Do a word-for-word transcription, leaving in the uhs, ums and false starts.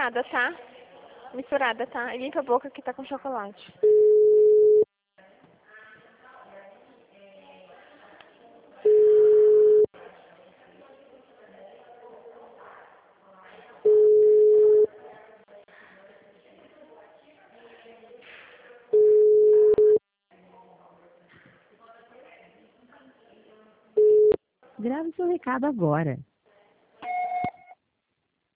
misturada, tá? Misturada, tá? E limpa a boca que tá com chocolate. Grave seu recado agora.